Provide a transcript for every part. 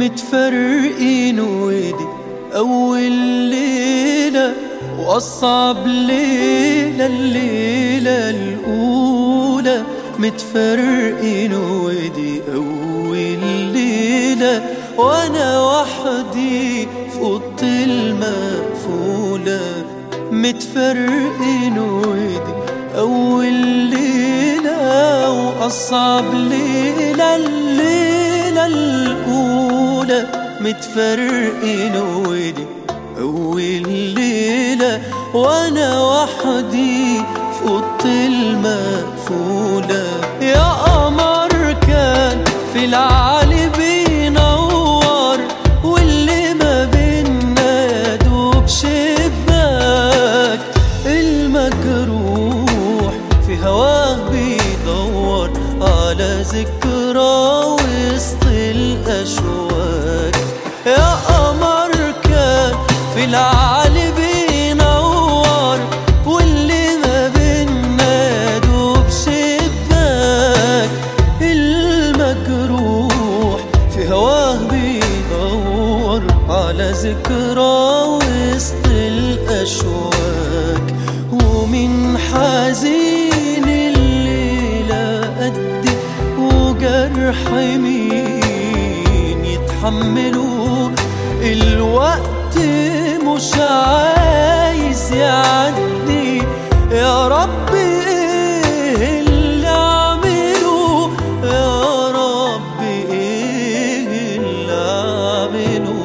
متفرقين ودي أول ليلة وأصعب ليلة، الليلة الأولى. متفرقين ودي أول ليلة وأنا وحدي في أوضة المقفولة. متفرقين ودي أول ليلة وأصعب ليلة، الليلة الأولى. متفرقين ودي أول ليلة وأنا وحدي في أوضة المقفولة. يا قمر كان في العالي بينور، واللي ما بينا دوب شباك. المجروح في هواه بيدور على ذكرى وسط الأشواك. يا قمر كان في العالي بينور، واللي ما بينا دوب شباك. المجروح في هواه بيدور على ذكرى وسط الأشواك. ومن حزين الليلة قدي وجرح مين يتحملوا؟ الوقت مش عايز يعدي. يا رب ايه اللي اعمله؟ يا رب ايه اللي اعمله؟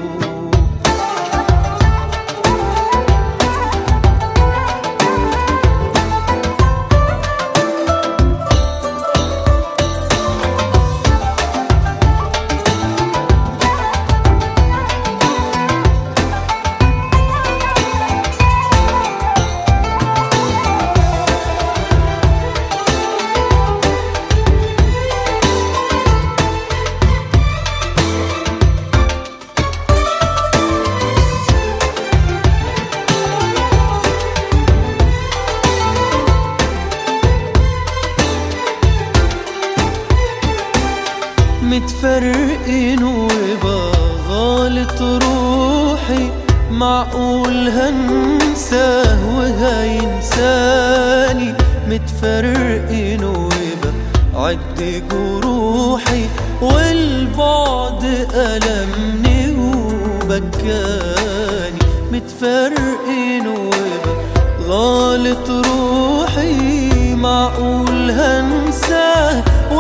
متفرقين وبغالط روحي، معقول هنساه وهينساني؟ متفرقين وبعد جروحي، والبعد ألمني وبكاني. متفرقين وبغالط روحي، معقول هنساه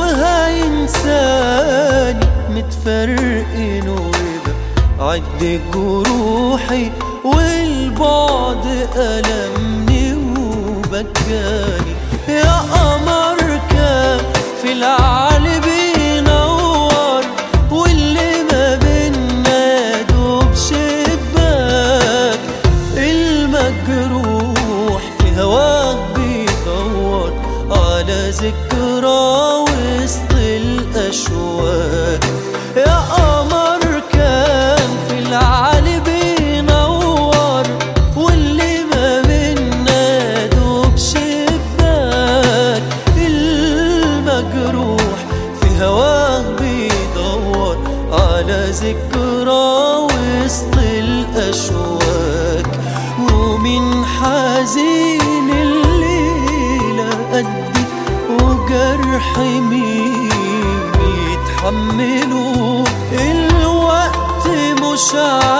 وهينساني؟ متفرقين وبعد جروحي، والبعد ألمني وبكاني. يا قمر كان في العالي بينور، واللي ما بينا دوب شباك. المجروح في هواه بيدور على ذكرى وسط الأشواك. يا قمر كان في العالي بينور، واللي ما بينا دوب شباك. المجروح في هواه بيدور على ذكرى وسط الأشواك. ومن حزين الليلة قدي وجرح مين يتحملوا؟ الوقت مش